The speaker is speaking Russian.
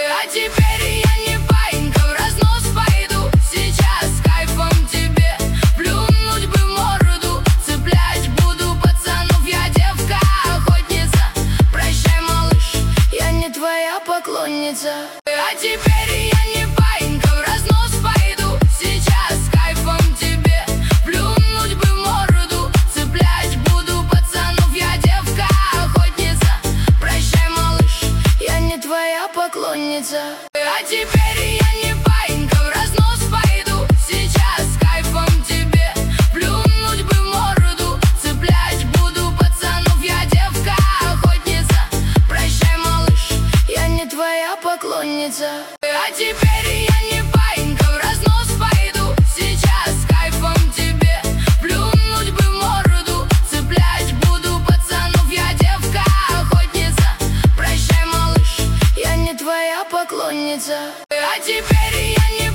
А теперь я не паинька, в разнос пойду. Сейчас с кайфом тебе плюнуть бы в морду. Цеплять буду пацанов, я девка-охотница. Прощай, малыш, я не твоя поклонница. А теперь я не паинька, в разнос пойду. Сейчас с кайфом тебе плюнуть бы в морду. Цеплять буду пацанов, я девка-охотница. Прощай, малыш, я не твоя поклонница. А теперь я не паинька, в разнос пойду. Сейчас с кайфом тебе плюнуть бы в морду. Цеплять буду пацанов, я девка-охотница. Прощай, малыш, я не твоя поклонница. А теперь я не паинька, в разнос пойду. Сейчас с кайфом тебе плюнуть бы в морду. Цеплять буду пацанов, я девка-охотница. Прощай, малыш, я не твоя поклонница. А теперь я не